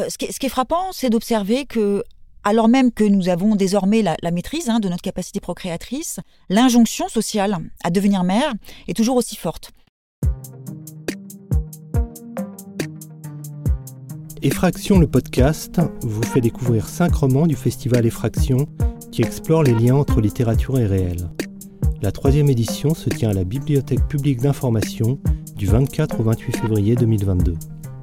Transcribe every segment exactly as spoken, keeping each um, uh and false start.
Euh, ce, qui est, ce qui est frappant, c'est d'observer que, alors même que nous avons désormais la, la maîtrise hein, de notre capacité procréatrice, l'injonction sociale à devenir mère est toujours aussi forte. Effraction, le podcast, vous fait découvrir cinq romans du festival Effraction qui explorent les liens entre littérature et réel. La troisième édition se tient à la Bibliothèque publique d'information du vingt-quatre au vingt-huit février deux mille vingt-deux.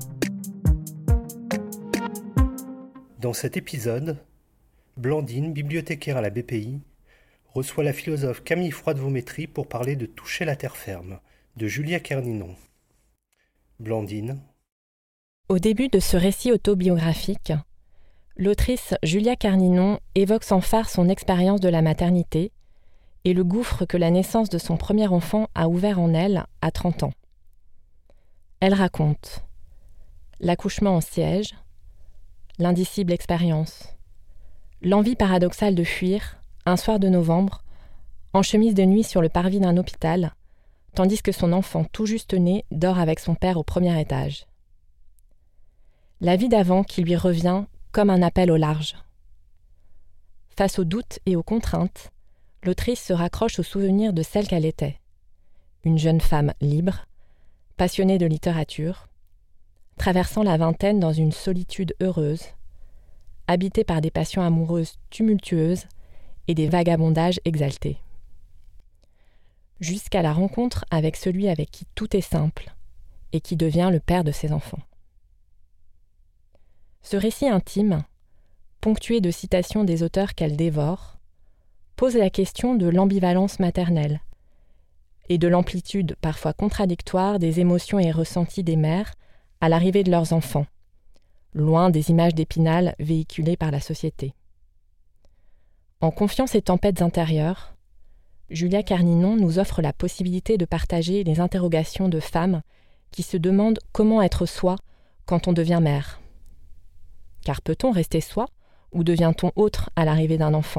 Dans cet épisode, Blandine, bibliothécaire à la B P I, reçoit la philosophe Camille Froide-Vaumétry pour parler de Toucher la terre ferme, de Julia Kerninon. Blandine. Au début de ce récit autobiographique, l'autrice Julia Kerninon évoque sans phare son expérience de la maternité et le gouffre que la naissance de son premier enfant a ouvert en elle à trente ans. Elle raconte l'accouchement en siège, l'indicible expérience, l'envie paradoxale de fuir, un soir de novembre, en chemise de nuit sur le parvis d'un hôpital, tandis que son enfant tout juste né dort avec son père au premier étage. La vie d'avant qui lui revient comme un appel au large. Face aux doutes et aux contraintes, l'autrice se raccroche au souvenir de celle qu'elle était. Une jeune femme libre, passionnée de littérature, traversant la vingtaine dans une solitude heureuse, habitée par des passions amoureuses tumultueuses et des vagabondages exaltés. Jusqu'à la rencontre avec celui avec qui tout est simple et qui devient le père de ses enfants. Ce récit intime, ponctué de citations des auteurs qu'elle dévore, pose la question de l'ambivalence maternelle et de l'amplitude parfois contradictoire des émotions et ressentis des mères à l'arrivée de leurs enfants, loin des images d'Épinal véhiculées par la société. En confiant ses tempêtes intérieures, Julia Kerninon nous offre la possibilité de partager les interrogations de femmes qui se demandent comment être soi quand on devient mère. Car peut-on rester soi ou devient-on autre à l'arrivée d'un enfant ?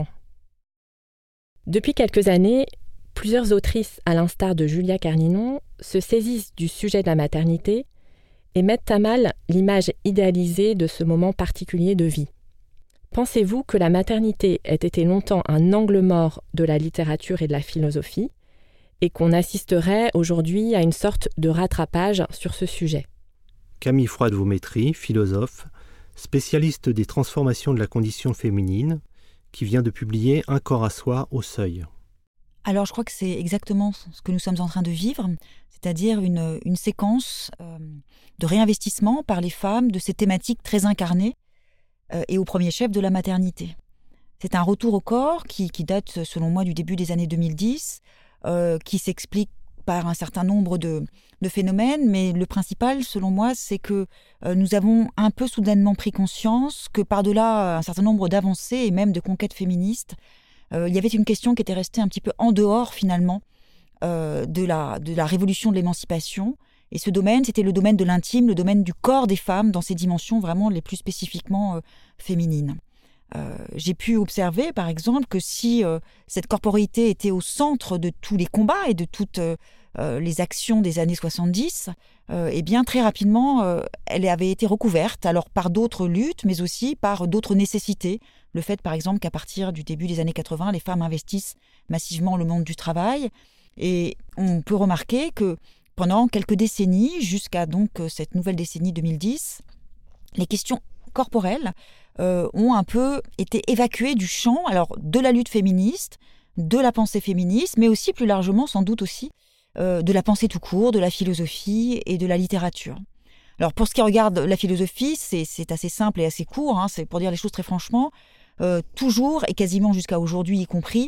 Depuis quelques années, plusieurs autrices, à l'instar de Julia Kerninon, se saisissent du sujet de la maternité et mettent à mal l'image idéalisée de ce moment particulier de vie. Pensez-vous que la maternité ait été longtemps un angle mort de la littérature et de la philosophie et qu'on assisterait aujourd'hui à une sorte de rattrapage sur ce sujet ? Camille Froide-Vaumétry, philosophe, spécialiste des transformations de la condition féminine, qui vient de publier Un corps à soi au Seuil. Alors je crois que c'est exactement ce que nous sommes en train de vivre, c'est-à-dire une, une séquence euh, de réinvestissement par les femmes de ces thématiques très incarnées euh, et au premier chef de la maternité. C'est un retour au corps qui, qui date selon moi du début des années deux mille dix, euh, qui s'explique par un certain nombre de, de phénomènes, mais le principal, selon moi, c'est que euh, nous avons un peu soudainement pris conscience que par-delà un certain nombre d'avancées et même de conquêtes féministes, euh, il y avait une question qui était restée un petit peu en dehors, finalement, euh, de, la, de la révolution de l'émancipation. Et ce domaine, c'était le domaine de l'intime, le domaine du corps des femmes dans ses dimensions vraiment les plus spécifiquement euh, féminines. Euh, j'ai pu observer, par exemple, que si euh, cette corporéité était au centre de tous les combats et de toutes euh, les actions des années soixante-dix, euh, eh bien, très rapidement, euh, elle avait été recouverte, alors par d'autres luttes, mais aussi par d'autres nécessités. Le fait, par exemple, qu'à partir du début des années quatre-vingts, les femmes investissent massivement le monde du travail. Et on peut remarquer que pendant quelques décennies, jusqu'à donc cette nouvelle décennie deux mille dix, les questions corporelles euh, ont un peu été évacuées du champ alors, de la lutte féministe, de la pensée féministe, mais aussi plus largement, sans doute aussi, euh, de la pensée tout court, de la philosophie et de la littérature. Alors pour ce qui regarde la philosophie, c'est, c'est assez simple et assez court, hein, c'est pour dire les choses très franchement, euh, toujours et quasiment jusqu'à aujourd'hui y compris,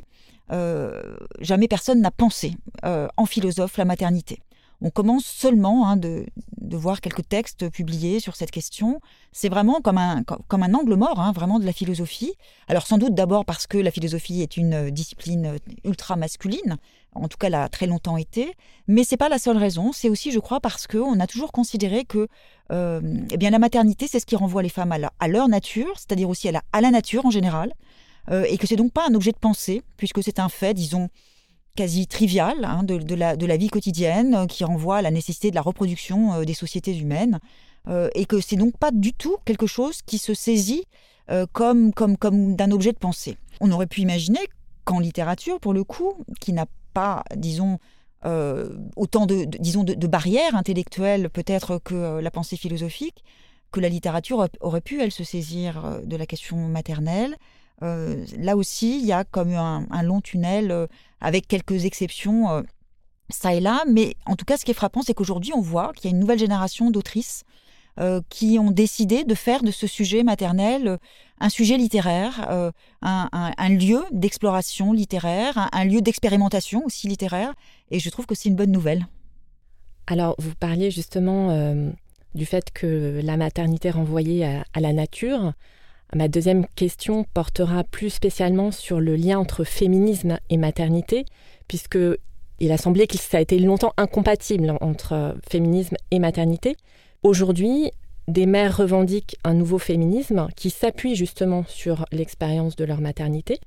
euh, jamais personne n'a pensé euh, en philosophe la maternité. On commence seulement hein, de, de voir quelques textes publiés sur cette question. C'est vraiment comme un, comme un angle mort, hein, vraiment de la philosophie. Alors sans doute d'abord parce que la philosophie est une discipline ultra masculine, en tout cas l'a très longtemps été, mais c'est pas la seule raison. C'est aussi, je crois, parce qu'on a toujours considéré que euh, eh bien, la maternité, c'est ce qui renvoie les femmes à, la, à leur nature, c'est-à-dire aussi à la, à la nature en général, euh, et que c'est donc pas un objet de pensée, puisque c'est un fait, disons, quasi trivial hein, de, de, la, de la vie quotidienne euh, qui renvoie à la nécessité de la reproduction euh, des sociétés humaines. euh, et que c'est donc pas du tout quelque chose qui se saisit euh, comme, comme, comme d'un objet de pensée. On aurait pu imaginer qu'en littérature, pour le coup, qui n'a pas, disons, euh, autant de, de, disons de, de barrières intellectuelles peut-être que euh, la pensée philosophique, que la littérature aurait pu, elle, se saisir de la question maternelle. Euh, là aussi, il y a comme un, un long tunnel euh, avec quelques exceptions euh, ça et là. Mais en tout cas, ce qui est frappant, c'est qu'aujourd'hui, on voit qu'il y a une nouvelle génération d'autrices euh, qui ont décidé de faire de ce sujet maternel euh, un sujet littéraire, euh, un, un, un lieu d'exploration littéraire, un, un lieu d'expérimentation aussi littéraire. Et je trouve que c'est une bonne nouvelle. Alors, vous parliez justement euh, du fait que la maternité renvoyait à, à la nature. Ma deuxième question portera plus spécialement sur le lien entre féminisme et maternité, puisqu'il a semblé que ça a été longtemps incompatible entre féminisme et maternité. Aujourd'hui, des mères revendiquent un nouveau féminisme qui s'appuie justement sur l'expérience de leur maternité,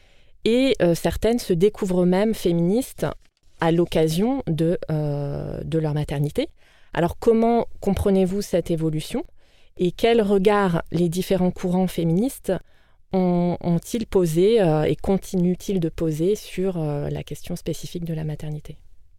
et euh, certaines se découvrent même féministes à l'occasion de, euh, de leur maternité. Alors comment comprenez-vous cette évolution ? Et quel regard les différents courants féministes ont, ont-ils posé euh, et continuent-ils de poser sur euh, la question spécifique de la maternité ?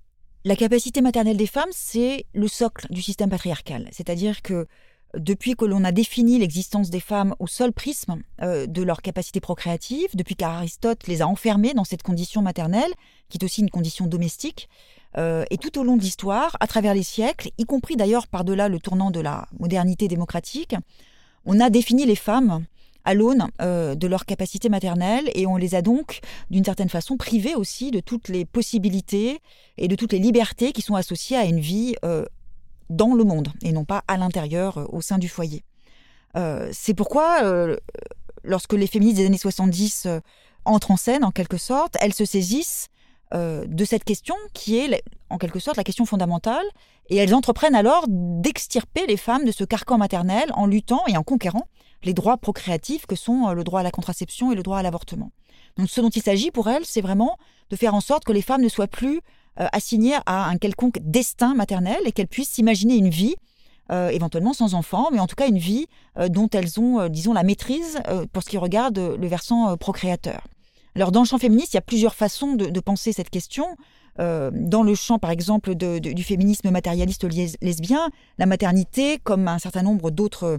La capacité maternelle des femmes, c'est le socle du système patriarcal. C'est-à-dire que depuis que l'on a défini l'existence des femmes au seul prisme euh, de leur capacité procréative, depuis qu'Aristote les a enfermées dans cette condition maternelle, qui est aussi une condition domestique, euh, et tout au long de l'histoire, à travers les siècles, y compris d'ailleurs par-delà le tournant de la modernité démocratique, on a défini les femmes à l'aune euh, de leur capacité maternelle, et on les a donc, d'une certaine façon, privées aussi de toutes les possibilités et de toutes les libertés qui sont associées à une vie euh, dans le monde, et non pas à l'intérieur, euh, au sein du foyer. Euh, c'est pourquoi, euh, lorsque les féministes des années soixante-dix euh, entrent en scène, en quelque sorte, elles se saisissent euh, de cette question qui est, en quelque sorte, la question fondamentale, et elles entreprennent alors d'extirper les femmes de ce carcan maternel en luttant et en conquérant les droits procréatifs que sont le droit à la contraception et le droit à l'avortement. Donc ce dont il s'agit pour elles, c'est vraiment de faire en sorte que les femmes ne soient plus euh, assignées à un quelconque destin maternel et qu'elles puissent s'imaginer une vie, euh, éventuellement sans enfants, mais en tout cas une vie euh, dont elles ont, euh, disons, la maîtrise euh, pour ce qui regarde le versant euh, procréateur. Alors dans le champ féministe, il y a plusieurs façons de, de penser cette question. Euh, dans le champ, par exemple, de, de, du féminisme matérialiste lesbien, la maternité, comme un certain nombre d'autres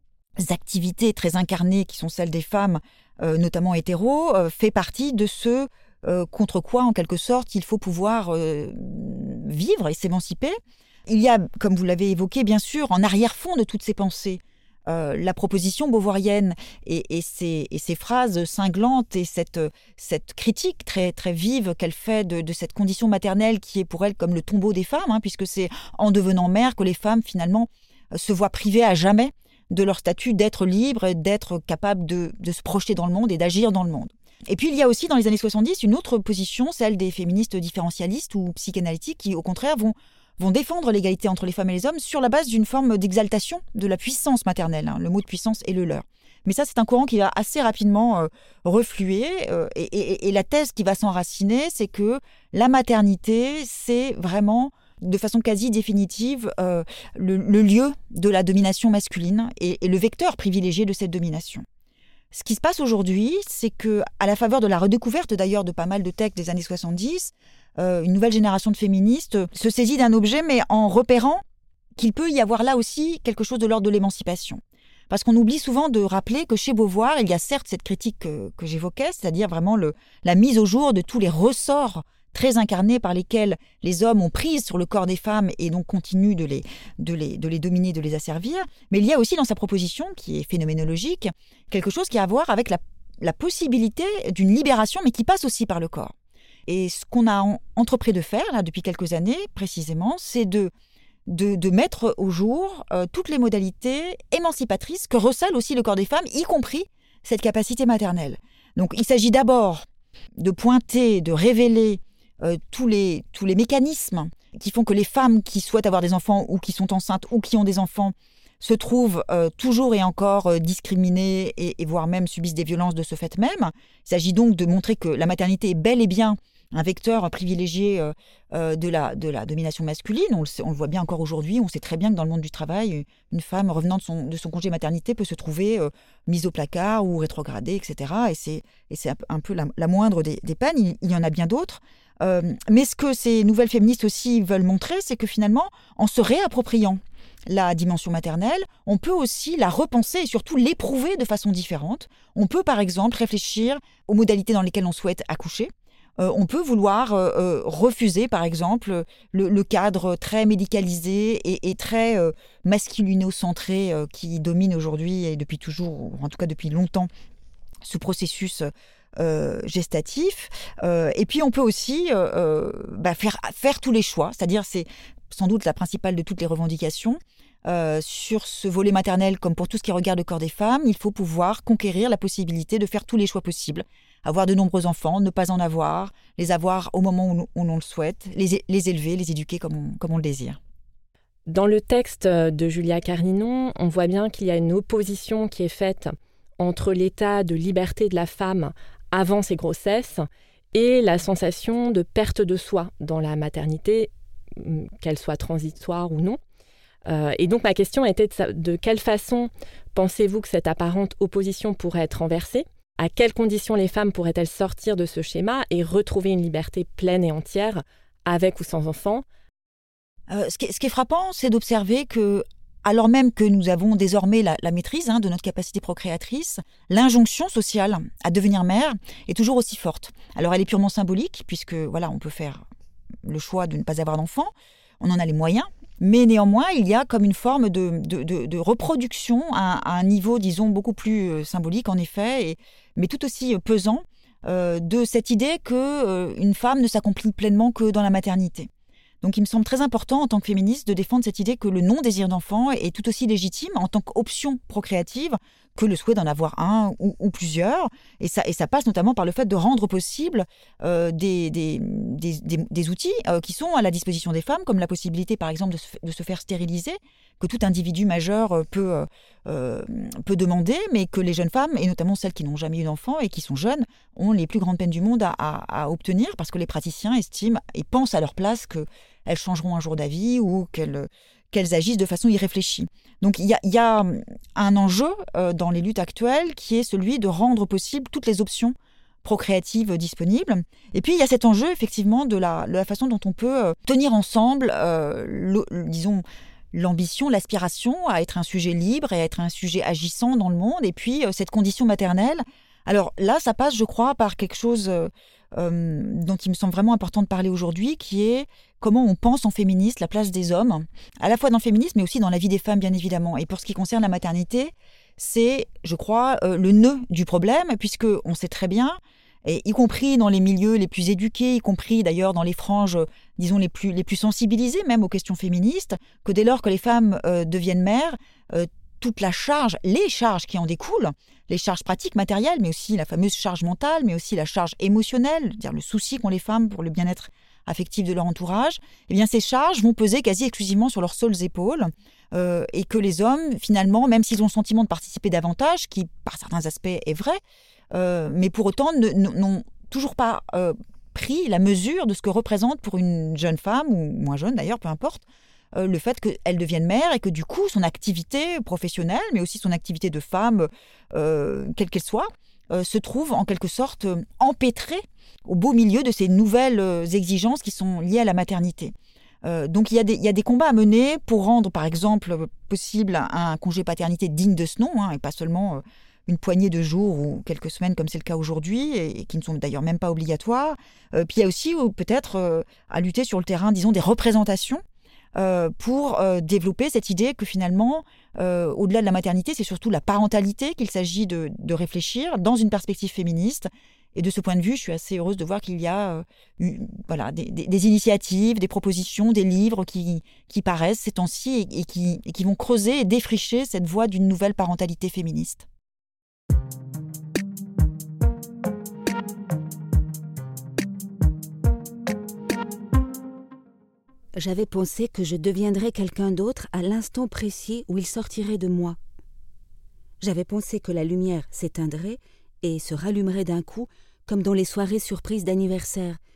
activités très incarnées qui sont celles des femmes, euh, notamment hétéros, euh, fait partie de ce euh, contre quoi, en quelque sorte, il faut pouvoir euh, vivre et s'émanciper. Il y a, comme vous l'avez évoqué, bien sûr, en arrière-fond de toutes ces pensées, euh, la proposition beauvoirienne et, et, ses, et ses phrases cinglantes et cette, cette critique très, très vive qu'elle fait de, de cette condition maternelle qui est pour elle comme le tombeau des femmes, hein, puisque c'est en devenant mère que les femmes, finalement, se voient privées à jamais de leur statut d'être libre, d'être capable de, de se projeter dans le monde et d'agir dans le monde. Et puis il y a aussi dans les années soixante-dix une autre position, celle des féministes différentialistes ou psychanalytiques qui au contraire vont, vont défendre l'égalité entre les femmes et les hommes sur la base d'une forme d'exaltation de la puissance maternelle. Hein. Le mot de puissance est le leur. Mais ça, c'est un courant qui va assez rapidement euh, refluer euh, et, et, et la thèse qui va s'enraciner, c'est que la maternité, c'est vraiment de façon quasi définitive euh, le, le lieu de la domination masculine et, et le vecteur privilégié de cette domination. Ce qui se passe aujourd'hui, c'est que, à la faveur de la redécouverte d'ailleurs de pas mal de textes des années soixante-dix, euh, une nouvelle génération de féministes se saisit d'un objet, mais en repérant qu'il peut y avoir là aussi quelque chose de l'ordre de l'émancipation. Parce qu'on oublie souvent de rappeler que chez Beauvoir, il y a certes cette critique que, que j'évoquais, c'est-à-dire vraiment le, la mise au jour de tous les ressorts très incarnés par lesquels les hommes ont prise sur le corps des femmes et donc continuent de les, de les, de les dominer, de les asservir. Mais il y a aussi dans sa proposition, qui est phénoménologique, quelque chose qui a à voir avec la, la possibilité d'une libération, mais qui passe aussi par le corps. Et ce qu'on a en, entrepris de faire, là, depuis quelques années, précisément, c'est de, de, de mettre au jour euh, toutes les modalités émancipatrices que recèle aussi le corps des femmes, y compris cette capacité maternelle. Donc il s'agit d'abord de pointer, de révéler Euh, tous les, tous les mécanismes qui font que les femmes qui souhaitent avoir des enfants ou qui sont enceintes ou qui ont des enfants se trouvent euh, toujours et encore euh, discriminées et, et voire même subissent des violences de ce fait même. Il s'agit donc de montrer que la maternité est bel et bien un vecteur privilégié euh, euh, de, la, de la domination masculine. On le, sait, on le voit bien encore aujourd'hui. On sait très bien que dans le monde du travail, une femme revenant de son, de son congé maternité peut se trouver euh, mise au placard ou rétrogradée, et cetera. Et c'est, et c'est un peu la, la moindre des, des peines. Il, il y en a bien d'autres. Euh, mais ce que ces nouvelles féministes aussi veulent montrer, c'est que finalement, en se réappropriant la dimension maternelle, on peut aussi la repenser et surtout l'éprouver de façon différente. On peut par exemple réfléchir aux modalités dans lesquelles on souhaite accoucher. Euh, on peut vouloir euh, refuser par exemple le, le cadre très médicalisé et, et très euh, masculino-centré euh, qui domine aujourd'hui et depuis toujours, ou en tout cas depuis longtemps, ce processus Euh, gestatif. Euh, et puis on peut aussi euh, euh, bah, faire, faire tous les choix, c'est-à-dire c'est sans doute la principale de toutes les revendications. Euh, sur ce volet maternel, comme pour tout ce qui regarde le corps des femmes, il faut pouvoir conquérir la possibilité de faire tous les choix possibles. Avoir de nombreux enfants, ne pas en avoir, les avoir au moment où, où on le souhaite, les, les élever, les éduquer comme on, comme on le désire. Dans le texte de Julia Carninon, on voit bien qu'il y a une opposition qui est faite entre l'état de liberté de la femme avant ses grossesses et la sensation de perte de soi dans la maternité, qu'elle soit transitoire ou non. Euh, et donc ma question était de, de quelle façon pensez-vous que cette apparente opposition pourrait être renversée ? À quelles conditions les femmes pourraient-elles sortir de ce schéma et retrouver une liberté pleine et entière, avec ou sans enfants ? euh, ce, qui est, ce qui est frappant, c'est d'observer que alors même que nous avons désormais la, la maîtrise hein, de notre capacité procréatrice, l'injonction sociale à devenir mère est toujours aussi forte. Alors elle est purement symbolique, puisque voilà, on peut faire le choix de ne pas avoir d'enfant, on en a les moyens, mais néanmoins il y a comme une forme de, de, de, de reproduction à, à un niveau, disons, beaucoup plus symbolique en effet, et, mais tout aussi pesant, euh, de cette idée qu'une euh, femme ne s'accomplit pleinement que dans la maternité. Donc il me semble très important en tant que féministe de défendre cette idée que le non-désir d'enfant est tout aussi légitime en tant qu'option procréative que le souhait d'en avoir un ou, ou plusieurs. Et ça, et ça passe notamment par le fait de rendre possible euh, des, des, des, des, des outils euh, qui sont à la disposition des femmes, comme la possibilité par exemple de se, de se faire stériliser, que tout individu majeur peut, euh, peut demander, mais que les jeunes femmes, et notamment celles qui n'ont jamais eu d'enfant et qui sont jeunes, ont les plus grandes peines du monde à, à, à obtenir, parce que les praticiens estiment et pensent à leur place qu'elles changeront un jour d'avis ou qu'elles, qu'elles agissent de façon irréfléchie. Donc il y a, y a un enjeu euh, dans les luttes actuelles qui est celui de rendre possible toutes les options procréatives disponibles. Et puis il y a cet enjeu effectivement de la, de la façon dont on peut euh, tenir ensemble, euh, le, disons, l'ambition, l'aspiration à être un sujet libre et à être un sujet agissant dans le monde, et puis euh, cette condition maternelle. Alors là, ça passe, je crois, par quelque chose euh, euh, dont il me semble vraiment important de parler aujourd'hui, qui est comment on pense en féministe la place des hommes, à la fois dans le féminisme, mais aussi dans la vie des femmes, bien évidemment. Et pour ce qui concerne la maternité, c'est, je crois, euh, le nœud du problème, puisqu'on sait très bien, et y compris dans les milieux les plus éduqués, y compris d'ailleurs dans les franges, disons, les plus, les plus sensibilisées même aux questions féministes, que dès lors que les femmes euh, deviennent mères, euh, toute la charge, les charges qui en découlent, les charges pratiques, matérielles, mais aussi la fameuse charge mentale, mais aussi la charge émotionnelle, c'est-à-dire le souci qu'ont les femmes pour le bien-être affectif de leur entourage, eh bien ces charges vont peser quasi exclusivement sur leurs seules épaules, euh, et que les hommes, finalement, même s'ils ont le sentiment de participer davantage, qui par certains aspects est vrai, euh, mais pour autant ne, n'ont toujours pas euh, pris la mesure de ce que représente pour une jeune femme, ou moins jeune d'ailleurs, peu importe, euh, le fait qu'elle devienne mère et que du coup son activité professionnelle, mais aussi son activité de femme, euh, quelle qu'elle soit, euh, se trouve en quelque sorte euh, empêtrée au beau milieu de ces nouvelles euh, exigences qui sont liées à la maternité. Euh, donc il y a des, il y a des combats à mener pour rendre par exemple possible un, un congé paternité digne de ce nom, hein, et pas seulement euh, une poignée de jours ou quelques semaines comme c'est le cas aujourd'hui, et, et qui ne sont d'ailleurs même pas obligatoires. Euh, puis il y a aussi euh, peut-être euh, à lutter sur le terrain, disons, des représentations euh, pour euh, développer cette idée que finalement, euh, au-delà de la maternité, c'est surtout la parentalité qu'il s'agit de, de réfléchir dans une perspective féministe. Et de ce point de vue, je suis assez heureuse de voir qu'il y a euh, une, voilà, des, des, des initiatives, des propositions, des livres qui, qui paraissent ces temps-ci et, et, qui, et qui vont creuser et défricher cette voie d'une nouvelle parentalité féministe. J'avais pensé que je deviendrais quelqu'un d'autre à l'instant précis où il sortirait de moi. J'avais pensé que la lumière s'éteindrait et se rallumerait d'un coup, comme dans les soirées surprises d'anniversaire,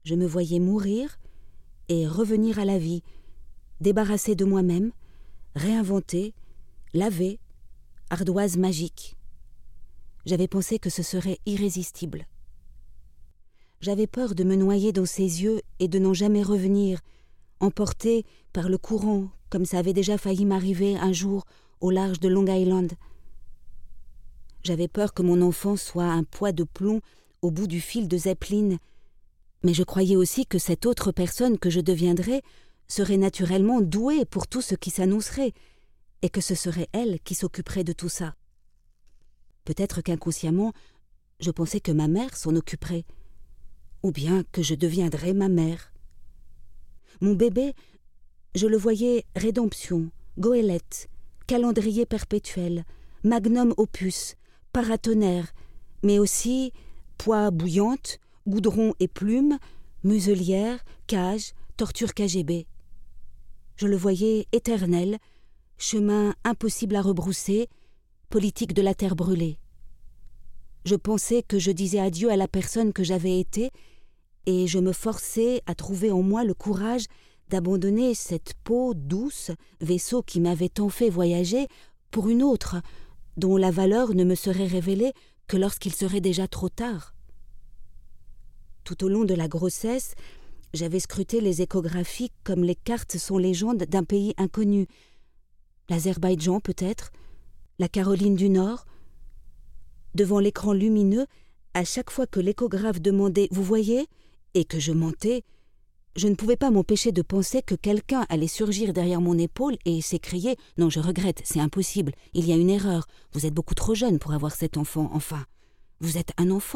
Je me voyais mourir et revenir à la vie, débarrassée de moi-même, réinventée, lavée, ardoise magique. J'avais pensé que ce serait irrésistible. J'avais peur de me noyer dans ses yeux et de n'en jamais revenir, emportée par le courant, comme ça avait déjà failli m'arriver un jour au large de Long Island. J'avais peur que mon enfant soit un poids de plomb au bout du fil de Zeppelin, mais je croyais aussi que cette autre personne que je deviendrais serait naturellement douée pour tout ce qui s'annoncerait, et que ce serait elle qui s'occuperait de tout ça. Peut-être qu'inconsciemment, je pensais que ma mère s'en occuperait, ou bien que je deviendrais ma mère. Mon bébé, je le voyais rédemption, goélette, calendrier perpétuel, magnum opus, paratonnerre, mais aussi poix bouillante, goudron et plumes, muselière, cage, torture K G B. Je le voyais éternel, chemin impossible à rebrousser, politique de la terre brûlée. Je pensais que je disais adieu à la personne que j'avais été, et je me forçais à trouver en moi le courage d'abandonner cette peau douce, vaisseau qui m'avait tant fait voyager, pour une autre, dont la valeur ne me serait révélée que lorsqu'il serait déjà trop tard. Tout au long de la grossesse, j'avais scruté les échographies comme les cartes sont légendes d'un pays inconnu. L'Azerbaïdjan peut-être, la Caroline du Nord. Devant l'écran lumineux, à chaque fois que l'échographe demandait « Vous voyez ?» et que je mentais, je ne pouvais pas m'empêcher de penser que quelqu'un allait surgir derrière mon épaule et s'écrier « Non, je regrette, c'est impossible, il y a une erreur, vous êtes beaucoup trop jeune pour avoir cet enfant, enfin, vous êtes un enfant. »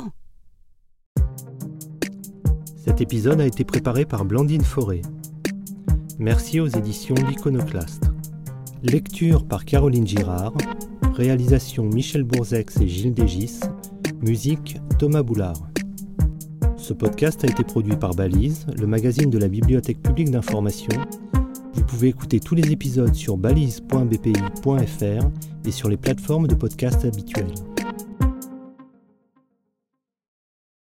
Cet épisode a été préparé par Blandine Forêt. Merci aux éditions L'Iconoclaste. Lecture par Caroline Girard. Réalisation Michel Bourzex et Gilles Dégis. Musique Thomas Boulard. Ce podcast a été produit par Balise, le magazine de la Bibliothèque publique d'information. Vous pouvez écouter tous les épisodes sur balise point b p i point f r et sur les plateformes de podcast habituelles.